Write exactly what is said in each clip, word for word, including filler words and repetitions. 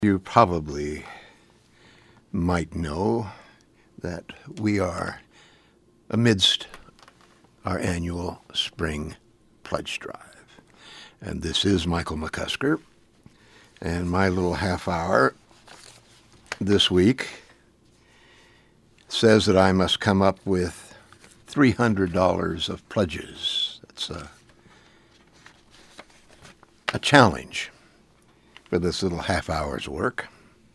You probably might know that we are amidst our annual spring pledge drive. And this is Michael McCusker. And my little half hour this week says that I must come up with three hundred dollars of pledges. That's a, a challenge for this little half hour's work.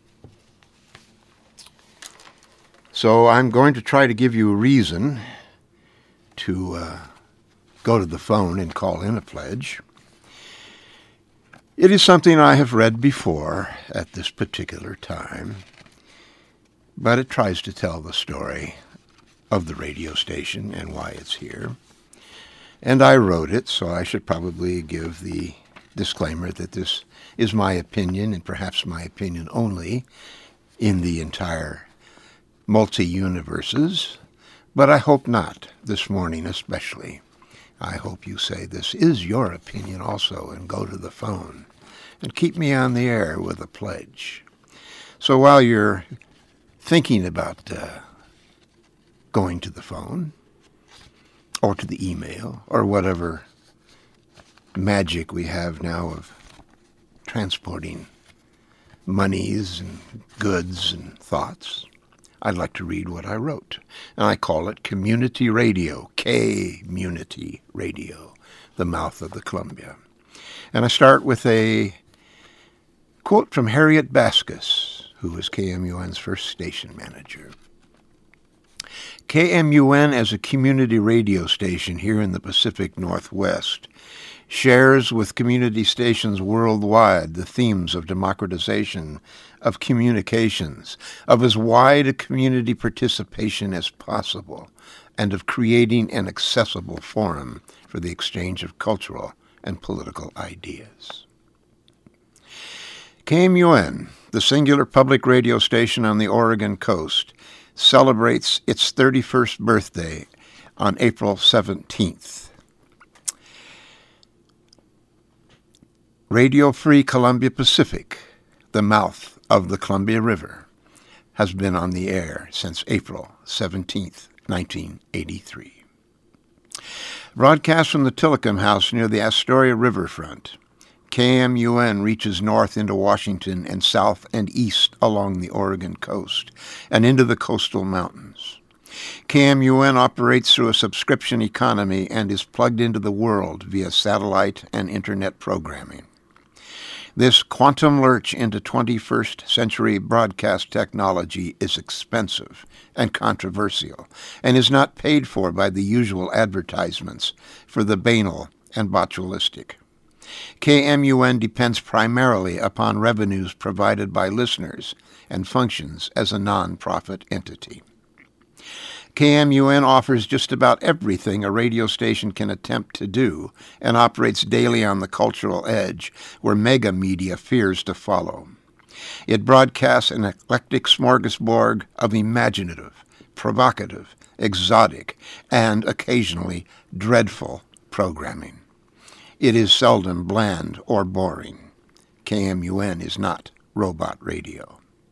So I'm going to try to give you a reason to uh, go to the phone and call in a pledge. It is something I have read before at this particular time, but it tries to tell the story of the radio station and why it's here. And I wrote it, so I should probably give the disclaimer that this is my opinion, and perhaps my opinion only, in the entire multi-universes, but I hope not, this morning especially. I hope you say this is your opinion also and go to the phone and keep me on the air with a pledge. So while you're thinking about uh, going to the phone or to the email or whatever magic we have now of transporting monies and goods and thoughts, I'd like to read what I wrote. And I call it Community Radio, K-Munity Radio, the mouth of the Columbia. And I start with a quote from Harriet Baskus, who was K M U N's first station manager. K M U N, as a community radio station here in the Pacific Northwest, shares with community stations worldwide the themes of democratization, of communications, of as wide a community participation as possible, and of creating an accessible forum for the exchange of cultural and political ideas. K M U N, the singular public radio station on the Oregon coast, celebrates its thirty-first birthday on April seventeenth. Radio Free Columbia Pacific, the mouth of the Columbia River, has been on the air since April seventeenth, nineteen eighty-three. Broadcast from the Tillicum House near the Astoria Riverfront, K M U N reaches north into Washington and south and east along the Oregon coast and into the coastal mountains. K M U N operates through a subscription economy and is plugged into the world via satellite and internet programming. This quantum lurch into twenty-first century broadcast technology is expensive and controversial and is not paid for by the usual advertisements for the banal and botulistic. K M U N depends primarily upon revenues provided by listeners and functions as a non-profit entity. K M U N offers just about everything a radio station can attempt to do and operates daily on the cultural edge where mega media fears to follow. It broadcasts an eclectic smorgasbord of imaginative, provocative, exotic, and occasionally dreadful programming. It is seldom bland or boring. K M U N is not robot radio.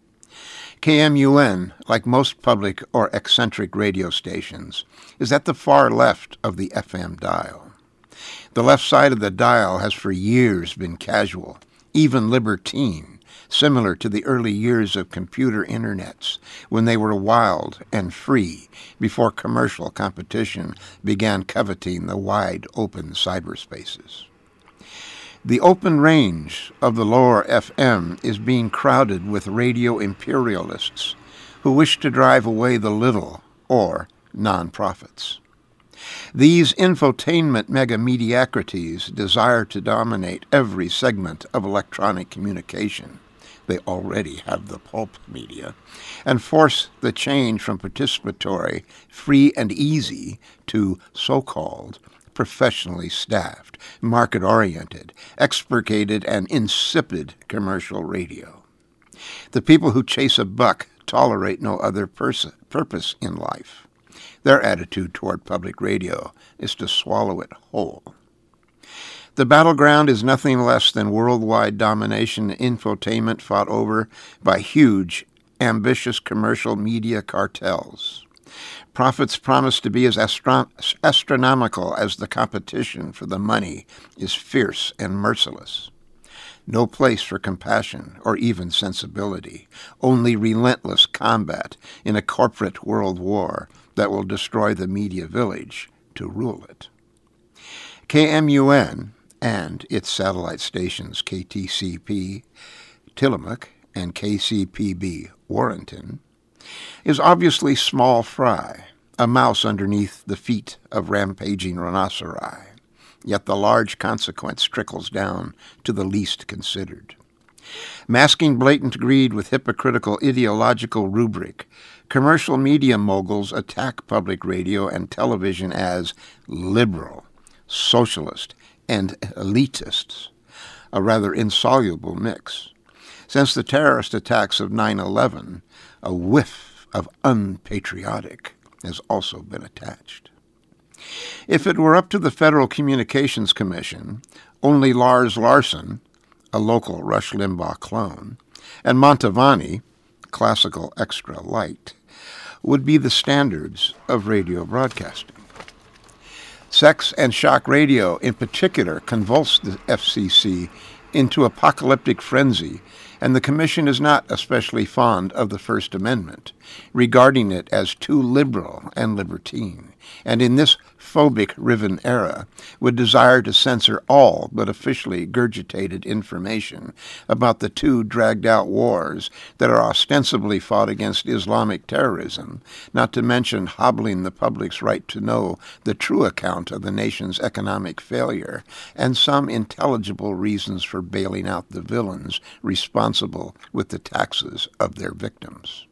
K M U N, like most public or eccentric radio stations, is at the far left of the F M dial. The left side of the dial has for years been casual, even libertine, similar to the early years of computer internets, when they were wild and free before commercial competition began coveting the wide open cyberspaces. The open range of the lower F M is being crowded with radio imperialists who wish to drive away the little or nonprofits. These infotainment megamediocrities desire to dominate every segment of electronic communication. They already have the pulp media, and force the change from participatory, free and easy to so-called professionally staffed, market-oriented, expurgated, and insipid commercial radio. The people who chase a buck tolerate no other pers- purpose in life. Their attitude toward public radio is to swallow it whole. The battleground is nothing less than worldwide domination and infotainment fought over by huge, ambitious commercial media cartels. Profits promise to be as astro- astronomical as the competition for the money is fierce and merciless. No place for compassion or even sensibility, only relentless combat in a corporate world war that will destroy the media village to rule it. K M U N and its satellite stations K T C P Tillamook and K C P B Warrenton is obviously small fry, a mouse underneath the feet of rampaging rhinoceri, yet the large consequence trickles down to the least considered. Masking blatant greed with hypocritical ideological rubric, commercial media moguls attack public radio and television as liberal, socialist, and elitists, a rather insoluble mix. Since the terrorist attacks of nine eleven, a whiff of unpatriotic has also been attached. If it were up to the Federal Communications Commission, only Lars Larson, a local Rush Limbaugh clone, and Mantovani, classical extra light, would be the standards of radio broadcasting. Sex and shock radio, in particular, convulsed the F C C into apocalyptic frenzy, and the Commission is not especially fond of the First Amendment, regarding it as too liberal and libertine, and in this phobic-riven era would desire to censor all but officially gurgitated information about the two dragged-out wars that are ostensibly fought against Islamic terrorism, not to mention hobbling the public's right to know the true account of the nation's economic failure and some intelligible reasons for bailing out the villains responsible with the taxes of their victims.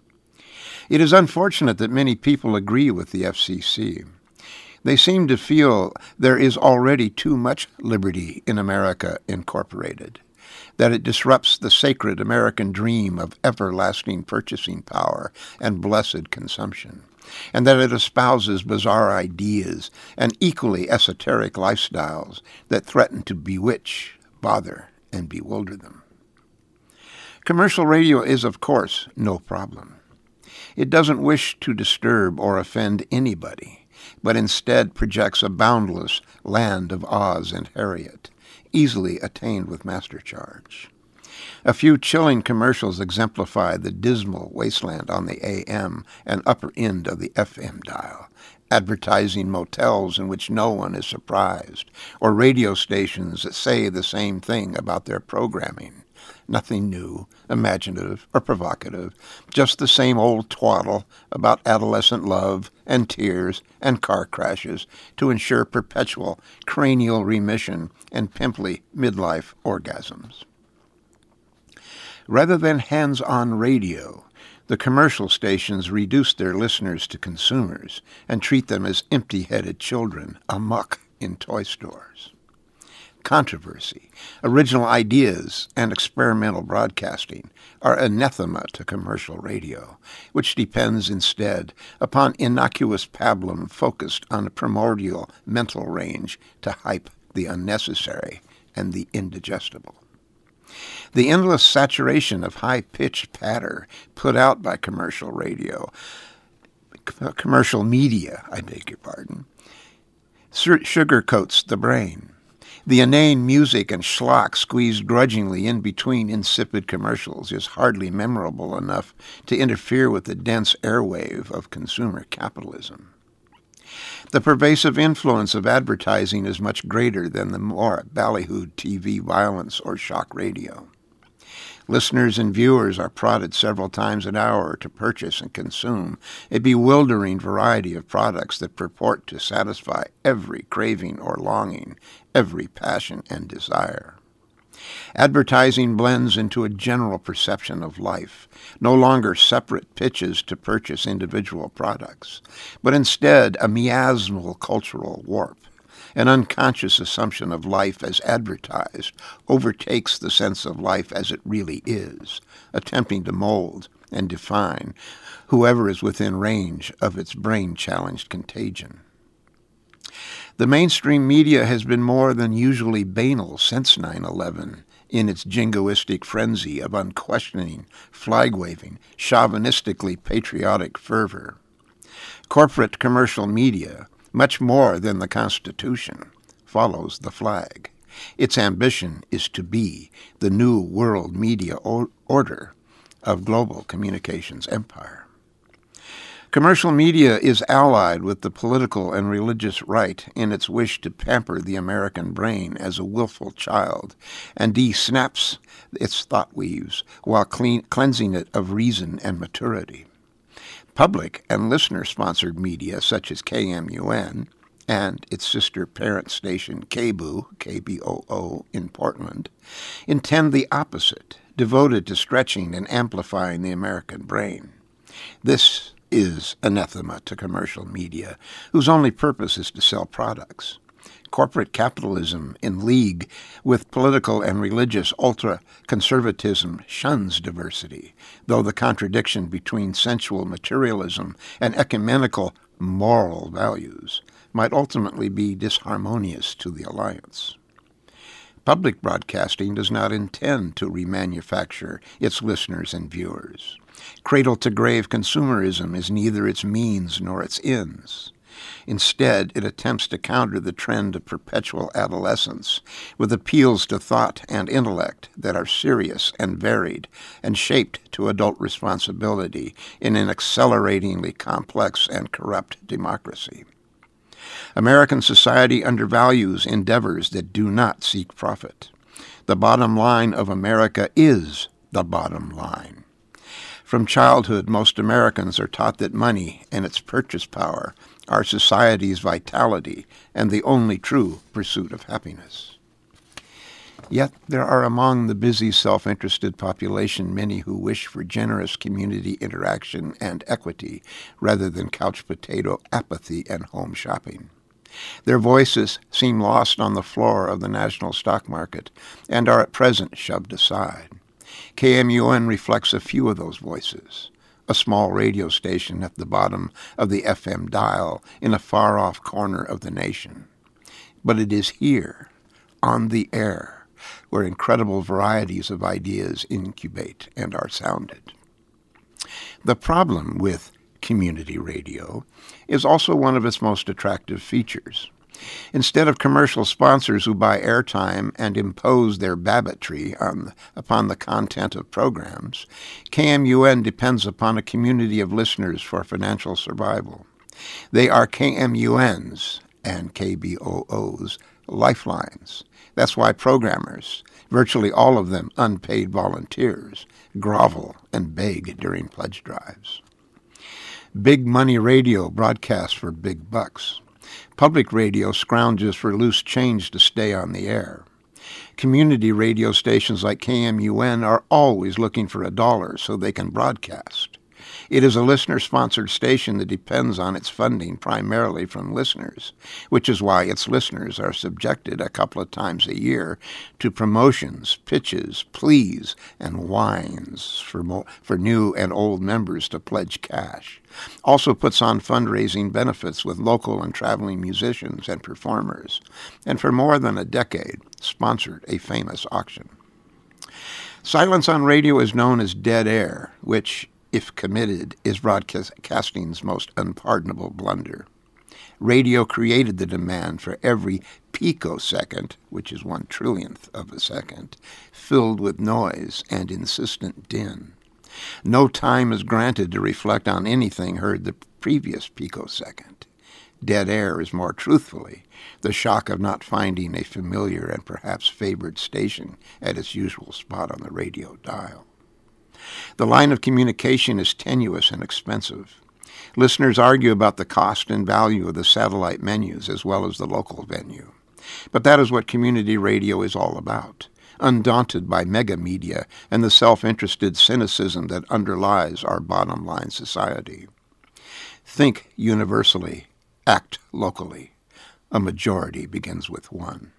It is unfortunate that many people agree with the F C C. They seem to feel there is already too much liberty in America Incorporated, that it disrupts the sacred American dream of everlasting purchasing power and blessed consumption, and that it espouses bizarre ideas and equally esoteric lifestyles that threaten to bewitch, bother, and bewilder them. Commercial radio is, of course, no problem. It doesn't wish to disturb or offend anybody, but instead projects a boundless land of Oz and Harriet, easily attained with master charge. A few chilling commercials exemplify the dismal wasteland on the A M and upper end of the F M dial, advertising motels in which no one is surprised, or radio stations that say the same thing about their programming. Nothing new, imaginative, or provocative, just the same old twaddle about adolescent love and tears and car crashes to ensure perpetual cranial remission and pimply midlife orgasms. Rather than hands-on radio, the commercial stations reduce their listeners to consumers and treat them as empty-headed children amuck in toy stores. Controversy, original ideas, and experimental broadcasting are anathema to commercial radio, which depends instead upon innocuous pablum focused on a primordial mental range to hype the unnecessary and the indigestible. The endless saturation of high-pitched patter put out by commercial radio, commercial media, I beg your pardon, sugarcoats the brain. The inane music and schlock squeezed grudgingly in between insipid commercials is hardly memorable enough to interfere with the dense airwave of consumer capitalism. The pervasive influence of advertising is much greater than the more ballyhooed T V violence or shock radio. Listeners and viewers are prodded several times an hour to purchase and consume a bewildering variety of products that purport to satisfy every craving or longing, every passion and desire. Advertising blends into a general perception of life, no longer separate pitches to purchase individual products, but instead a miasmal cultural warp. An unconscious assumption of life as advertised overtakes the sense of life as it really is, attempting to mold and define whoever is within range of its brain-challenged contagion. The mainstream media has been more than usually banal since nine eleven in its jingoistic frenzy of unquestioning, flag-waving, chauvinistically patriotic fervor. Corporate commercial media, much more than the Constitution, follows the flag. Its ambition is to be the new world media or- order of global communications empire. Commercial media is allied with the political and religious right in its wish to pamper the American brain as a willful child and de-snaps its thought weaves while clean, cleansing it of reason and maturity. Public and listener-sponsored media such as K M U N and its sister parent station K B O O, K B O O in Portland, intend the opposite, devoted to stretching and amplifying the American brain. This is anathema to commercial media, whose only purpose is to sell products. Corporate capitalism in league with political and religious ultra-conservatism shuns diversity, though the contradiction between sensual materialism and ecumenical moral values might ultimately be disharmonious to the alliance. Public broadcasting does not intend to remanufacture its listeners and viewers. Cradle-to-grave consumerism is neither its means nor its ends. Instead, it attempts to counter the trend of perpetual adolescence with appeals to thought and intellect that are serious and varied and shaped to adult responsibility in an acceleratingly complex and corrupt democracy. American society undervalues endeavors that do not seek profit. The bottom line of America is the bottom line. From childhood, most Americans are taught that money and its purchase power are society's vitality and the only true pursuit of happiness. Yet there are among the busy, self-interested population many who wish for generous community interaction and equity rather than couch potato apathy and home shopping. Their voices seem lost on the floor of the national stock market and are at present shoved aside. K M U N reflects a few of those voices, a small radio station at the bottom of the F M dial in a far-off corner of the nation. But it is here, on the air, where incredible varieties of ideas incubate and are sounded. The problem with community radio is also one of its most attractive features. Instead of commercial sponsors who buy airtime and impose their babbitry on, upon the content of programs, K M U N depends upon a community of listeners for financial survival. They are K M U N's and K B O O's lifelines. That's why programmers, virtually all of them unpaid volunteers, grovel and beg during pledge drives. Big money radio broadcasts for big bucks. Public radio scrounges for loose change to stay on the air. Community radio stations like K M U N are always looking for a dollar so they can broadcast. It is a listener-sponsored station that depends on its funding primarily from listeners, which is why its listeners are subjected a couple of times a year to promotions, pitches, pleas, and whines for, mo- for new and old members to pledge cash. Also puts on fundraising benefits with local and traveling musicians and performers, and for more than a decade sponsored a famous auction. Silence on radio is known as dead air, which, if committed, is broadcasting's most unpardonable blunder. Radio created the demand for every picosecond, which is one trillionth of a second, filled with noise and insistent din. No time is granted to reflect on anything heard the previous picosecond. Dead air is more truthfully the shock of not finding a familiar and perhaps favored station at its usual spot on the radio dial. The line of communication is tenuous and expensive. Listeners argue about the cost and value of the satellite menus as well as the local venue. But that is what community radio is all about, undaunted by mega media and the self-interested cynicism that underlies our bottom-line society. Think universally, act locally. A majority begins with one.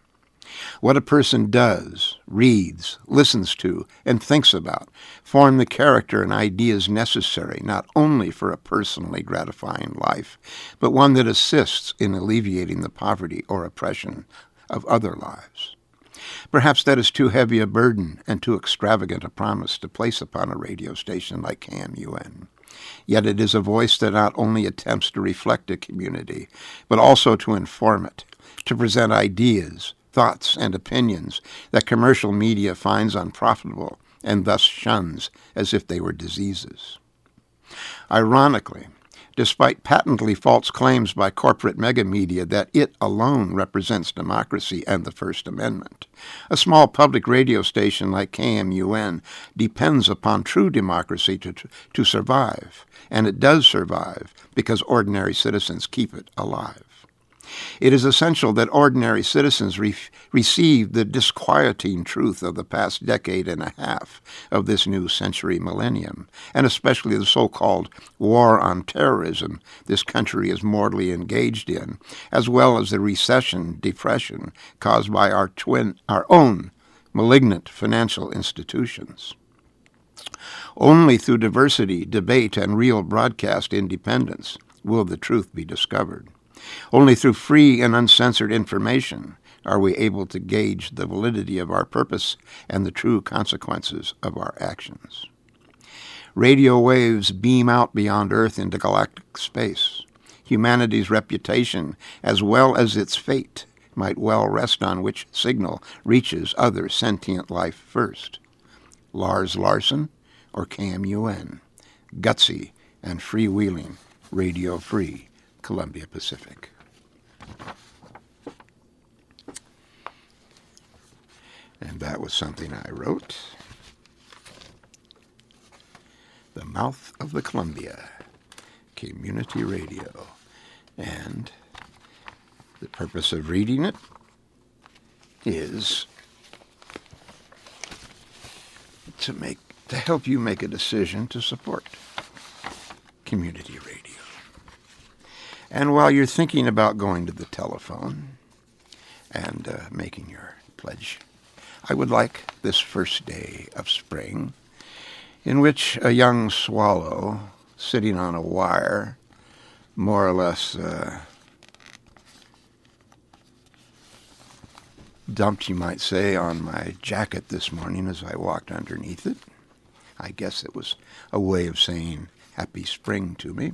What a person does, reads, listens to, and thinks about form the character and ideas necessary not only for a personally gratifying life, but one that assists in alleviating the poverty or oppression of other lives. Perhaps that is too heavy a burden and too extravagant a promise to place upon a radio station like K M U N. Yet it is a voice that not only attempts to reflect a community, but also to inform it, to present ideas, thoughts, and opinions that commercial media finds unprofitable and thus shuns as if they were diseases. Ironically, despite patently false claims by corporate megamedia that it alone represents democracy and the First Amendment, a small public radio station like K M U N depends upon true democracy to, to survive, and it does survive because ordinary citizens keep it alive. It is essential that ordinary citizens re- receive the disquieting truth of the past decade and a half of this new century millennium, and especially the so-called war on terrorism this country is mortally engaged in, as well as the recession, depression caused by our twin, our own malignant financial institutions. Only through diversity, debate, and real broadcast independence will the truth be discovered. Only through free and uncensored information are we able to gauge the validity of our purpose and the true consequences of our actions. Radio waves beam out beyond Earth into galactic space. Humanity's reputation, as well as its fate, might well rest on which signal reaches other sentient life first. Lars Larson or K M U N, gutsy and freewheeling, radio-free Columbia Pacific. And that was something I wrote. The Mouth of the Columbia, Community Radio. And the purpose of reading it is to make to help you make a decision to support community radio. And while you're thinking about going to the telephone and uh, making your pledge, I would like this first day of spring, in which a young swallow sitting on a wire, more or less uh, dumped, you might say, on my jacket this morning as I walked underneath it. I guess it was a way of saying happy spring to me.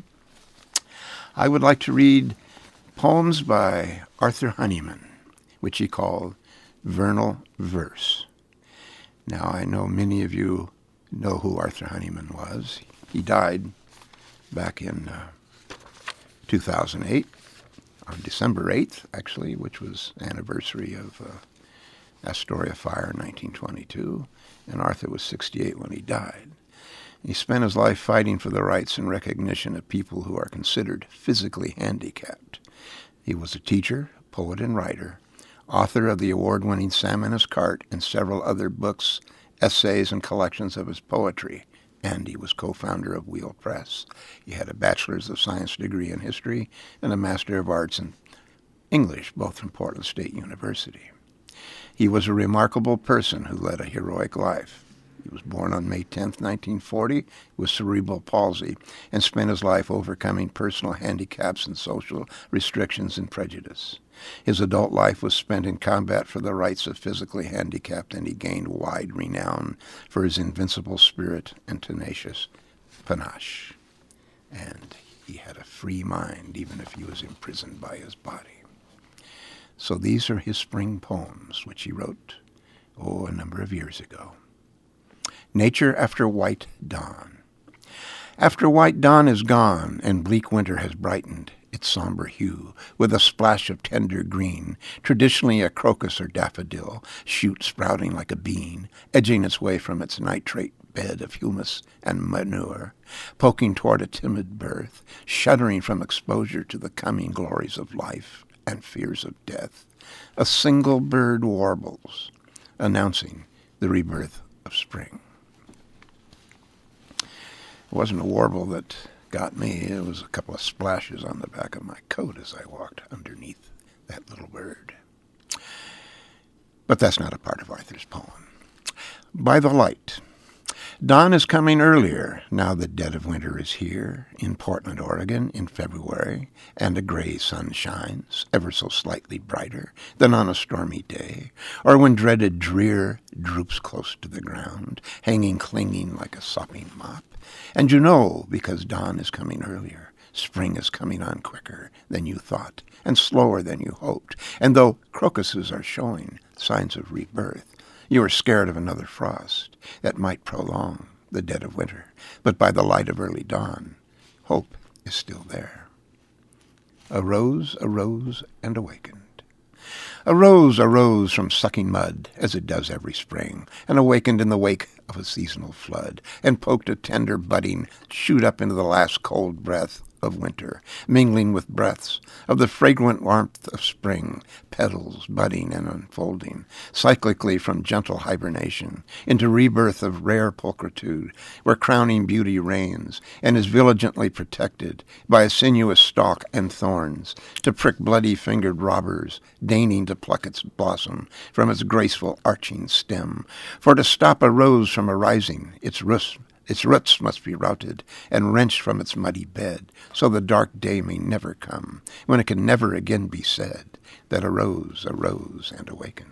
I would like to read poems by Arthur Honeyman, which he called vernal verse. Now, I know many of you know who Arthur Honeyman was. He died back in uh, two thousand eight, on December eighth, actually, which was anniversary of uh, Astoria Fire in nineteen twenty-two, and Arthur was sixty-eight when he died. He spent his life fighting for the rights and recognition of people who are considered physically handicapped. He was a teacher, poet, and writer, author of the award-winning Sam and His Cart and several other books, essays, and collections of his poetry, and he was co-founder of Wheel Press. He had a Bachelor's of Science degree in history and a Master of Arts in English, both from Portland State University. He was a remarkable person who led a heroic life. He was born on May tenth, nineteen forty, with cerebral palsy, and spent his life overcoming personal handicaps and social restrictions and prejudice. His adult life was spent in combat for the rights of physically handicapped, and he gained wide renown for his invincible spirit and tenacious panache. And he had a free mind, even if he was imprisoned by his body. So these are his spring poems, which he wrote, oh, a number of years ago. Nature after white dawn. After white dawn is gone and bleak winter has brightened its somber hue with a splash of tender green, traditionally a crocus or daffodil, shoot sprouting like a bean, edging its way from its nitrate bed of humus and manure, poking toward a timid birth, shuddering from exposure to the coming glories of life and fears of death. A single bird warbles, announcing the rebirth of spring. It wasn't a warble that got me. It was a couple of splashes on the back of my coat as I walked underneath that little bird. But that's not a part of Arthur's poem. By the light. Dawn is coming earlier now the dead of winter is here in Portland, Oregon in February, and a gray sun shines ever so slightly brighter than on a stormy day, or when dreaded drear droops close to the ground, hanging clinging like a sopping mop. And you know, because dawn is coming earlier, spring is coming on quicker than you thought, and slower than you hoped, and though crocuses are showing signs of rebirth, you are scared of another frost that might prolong the dead of winter, but by the light of early dawn, hope is still there. A rose arose and awakened. A rose arose from sucking mud, as it does every spring, and awakened in the wake of a seasonal flood, and poked a tender budding shoot up into the last cold breath of winter, mingling with breaths of the fragrant warmth of spring, petals budding and unfolding, cyclically from gentle hibernation into rebirth of rare pulchritude, where crowning beauty reigns and is vigilantly protected by a sinuous stalk and thorns, to prick bloody-fingered robbers, deigning to pluck its blossom from its graceful arching stem. For to stop a rose from arising, its roots Its roots must be routed and wrenched from its muddy bed, so the dark day may never come, when it can never again be said that a rose arose and awakened.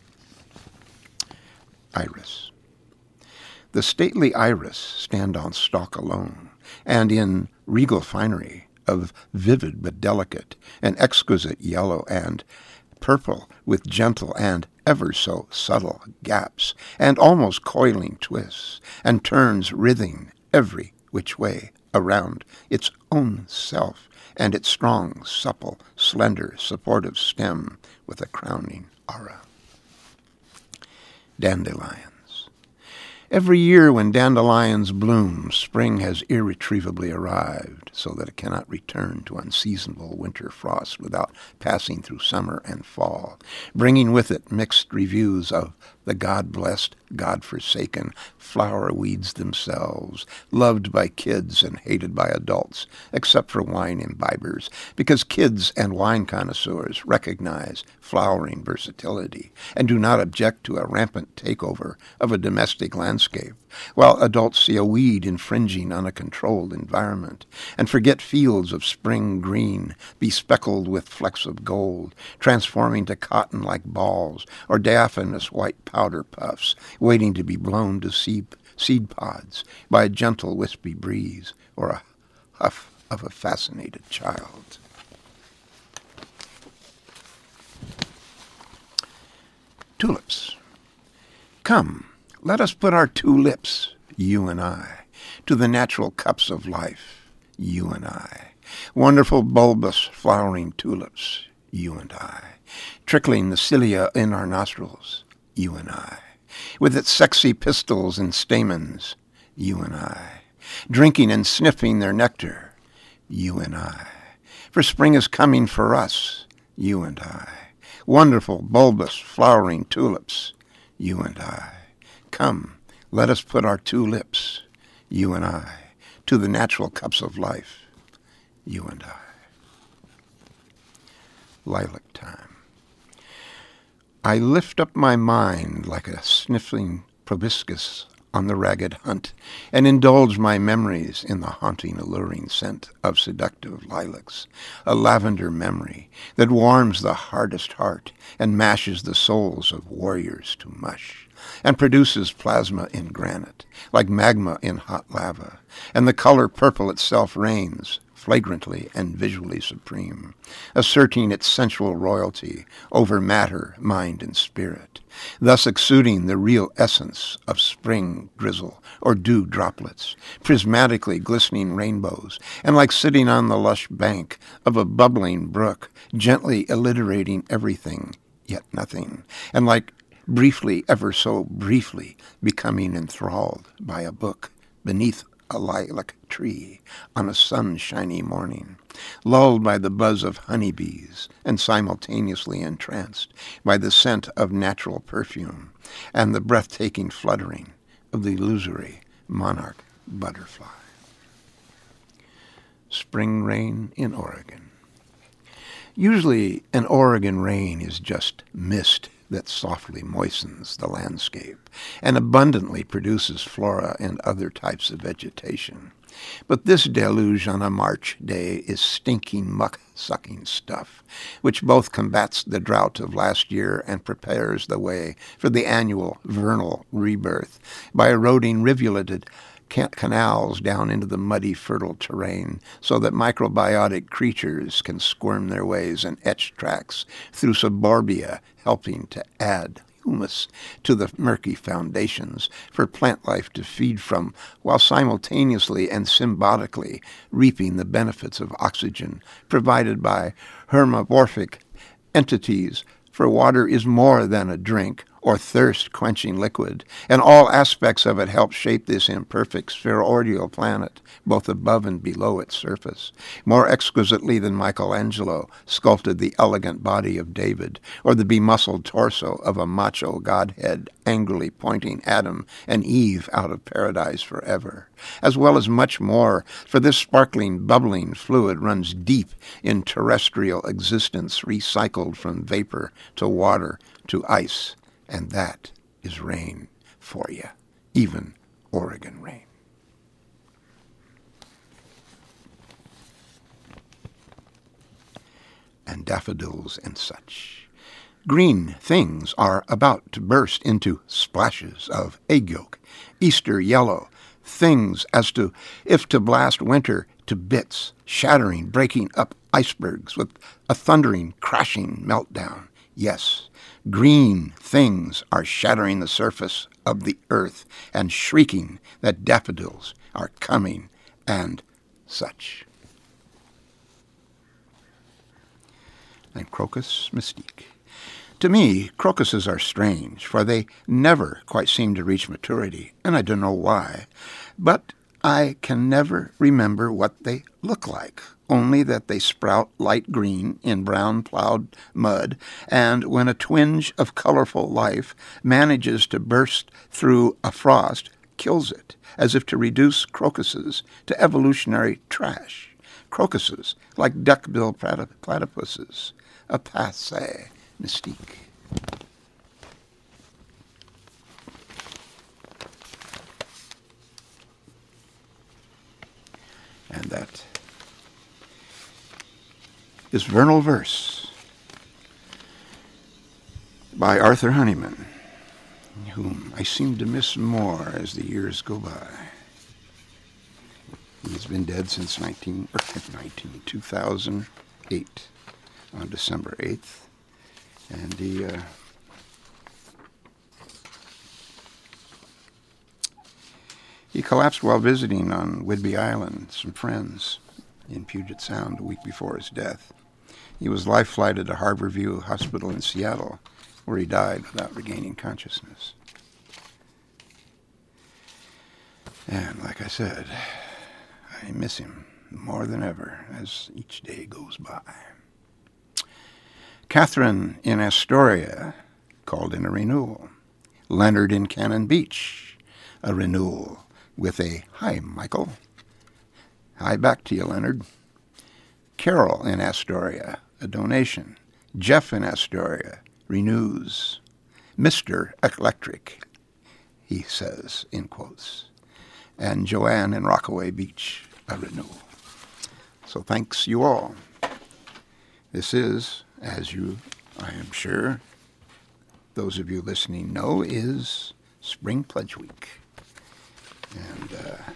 Iris. The stately iris stand on stalk alone, and in regal finery of vivid but delicate and exquisite yellow and purple, with gentle and ever so subtle gaps, and almost coiling twists, and turns writhing every which way around its own self, and its strong, supple, slender, supportive stem with a crowning aura. Dandelions. Every year when dandelions bloom, spring has irretrievably arrived, so that it cannot return to unseasonable winter frost without passing through summer and fall, bringing with it mixed reviews of the God-blessed, God-forsaken flower weeds themselves, loved by kids and hated by adults, except for wine imbibers, because kids and wine connoisseurs recognize flowering versatility and do not object to a rampant takeover of a domestic landscape, while adults see a weed infringing on a controlled environment and forget fields of spring green bespeckled with flecks of gold, transforming to cotton-like balls or diaphanous white powder puffs, waiting to be blown to seed, seed pods by a gentle wispy breeze or a huff of a fascinated child. Tulips. Come, let us put our two lips, you and I, to the natural cups of life, you and I. Wonderful bulbous flowering tulips, you and I. Trickling the cilia in our nostrils, you and I. With its sexy pistils and stamens, you and I. Drinking and sniffing their nectar, you and I. For spring is coming for us, you and I. Wonderful, bulbous, flowering tulips, you and I. Come, let us put our two lips, you and I, to the natural cups of life, you and I. Lilac time. I lift up my mind like a sniffling proboscis on the ragged hunt, and indulge my memories in the haunting, alluring scent of seductive lilacs, a lavender memory that warms the hardest heart and mashes the souls of warriors to mush, and produces plasma in granite, like magma in hot lava, and the color purple itself reigns, flagrantly and visually supreme, asserting its sensual royalty over matter, mind, and spirit, thus exuding the real essence of spring drizzle or dew droplets, prismatically glistening rainbows, and like sitting on the lush bank of a bubbling brook, gently alliterating everything, yet nothing, and like briefly, ever so briefly, becoming enthralled by a book beneath a lilac tree on a sunshiny morning, lulled by the buzz of honeybees and simultaneously entranced by the scent of natural perfume and the breathtaking fluttering of the illusory monarch butterfly. Spring rain in Oregon. Usually an Oregon rain is just mist that softly moistens the landscape and abundantly produces flora and other types of vegetation. But this deluge on a March day is stinking muck-sucking stuff, which both combats the drought of last year and prepares the way for the annual vernal rebirth by eroding rivulated canals down into the muddy, fertile terrain so that microbiotic creatures can squirm their ways and etch tracks through suburbia, helping to add humus to the murky foundations for plant life to feed from, while simultaneously and symbiotically reaping the benefits of oxygen provided by hermamorphic entities. For water is more than a drink or thirst-quenching liquid, and all aspects of it help shape this imperfect spheroidal planet, both above and below its surface, more exquisitely than Michelangelo sculpted the elegant body of David, or the bemuscled torso of a macho godhead angrily pointing Adam and Eve out of paradise forever, as well as much more, for this sparkling, bubbling fluid runs deep in terrestrial existence, recycled from vapor to water to ice. And that is rain for you, even Oregon rain. And daffodils and such. Green things are about to burst into splashes of egg yolk, Easter yellow, things as to if to blast winter to bits, shattering, breaking up icebergs with a thundering, crashing meltdown. Yes, green things are shattering the surface of the earth and shrieking that daffodils are coming and such. And crocus mystique. To me, crocuses are strange, for they never quite seem to reach maturity, and I don't know why. But I can never remember what they look like, only that they sprout light green in brown plowed mud, and when a twinge of colorful life manages to burst through a frost, kills it, as if to reduce crocuses to evolutionary trash. Crocuses, like duckbill platypuses, a passé mystique. And that is Vernal Verse by Arthur Honeyman, whom I seem to miss more as the years go by. He's been dead since nineteen, or nineteen, two thousand eight, on December eighth, and he uh, he collapsed while visiting on Whidbey Island, some friends in Puget Sound, a week before his death. He was life-flighted to Harborview Hospital in Seattle, where he died without regaining consciousness. And like I said, I miss him more than ever as each day goes by. Catherine in Astoria called in a renewal. Leonard in Cannon Beach, a renewal with a "Hi, Michael." Hi back to you, Leonard. Carol in Astoria, a donation. Jeff in Astoria renews. Mister Electric, he says, in quotes. And Joanne in Rockaway Beach, a renewal. So thanks you all. This is, as you, I am sure, those of you listening know, is Spring Pledge Week. And uh,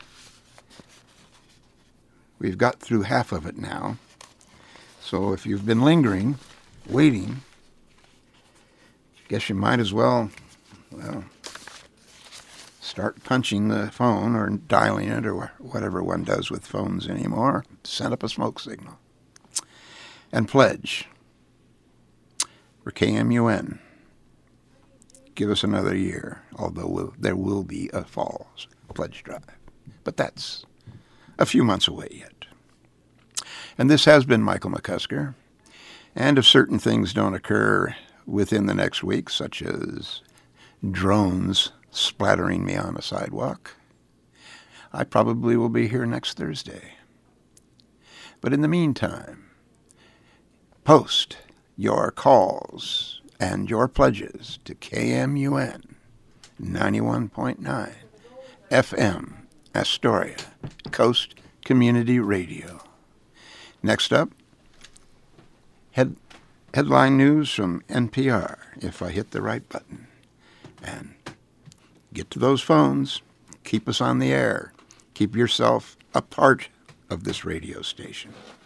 we've got through half of it now. So if you've been lingering, waiting, guess you might as well, well, start punching the phone or dialing it or whatever one does with phones anymore. Send up a smoke signal. And pledge. For K M U N. Give us another year, although we'll, there will be a fall pledge drive. But that's a few months away yet. And this has been Michael McCusker. And if certain things don't occur within the next week, such as drones splattering me on a sidewalk, I probably will be here next Thursday. But in the meantime, post your calls and your pledges to K M U N ninety-one point nine F M, Astoria, Coast Community Radio. Next up, head, headline news from N P R, if I hit the right button. And get to those phones. Keep us on the air. Keep yourself a part of this radio station.